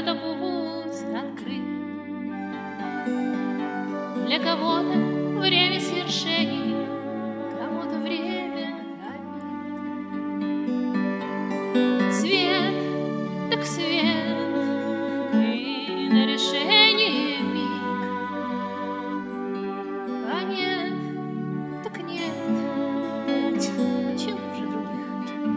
кому-то путь открыт, для кого-то время свершений, кому-то время обид. Свет, так свет, и на решение миг, а нет, так нет, путь, чем же других.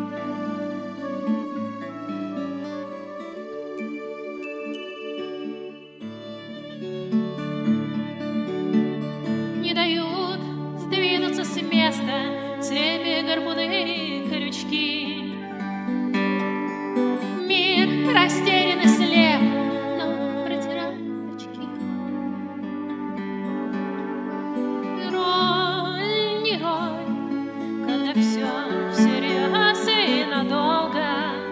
Не дают сдвинуться с места цепи, гарпуны, крючки. Мир растерян и слеп, но протирает очки. И роль не роль, когда все всерьез и надолго,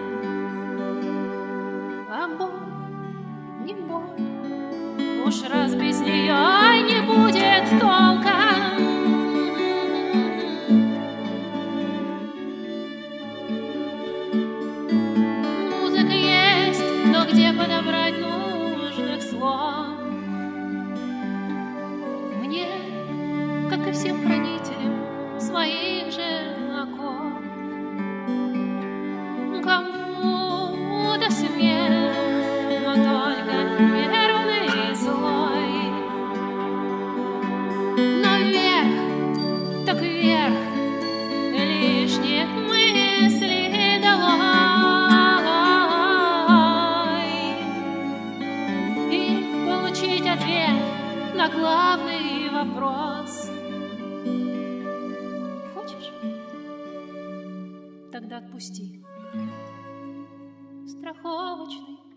а боль не боль, уж раз без нее не будет толка. Музыка есть, но где подобрать нужных слов? Мне, как и всем хранителям своих же оков, кому-то смех, но только нервный и злой. Но вверх, так вверх, лишние мысли долой, и получить ответ на главный вопрос. Хочешь? Тогда отпусти страховочный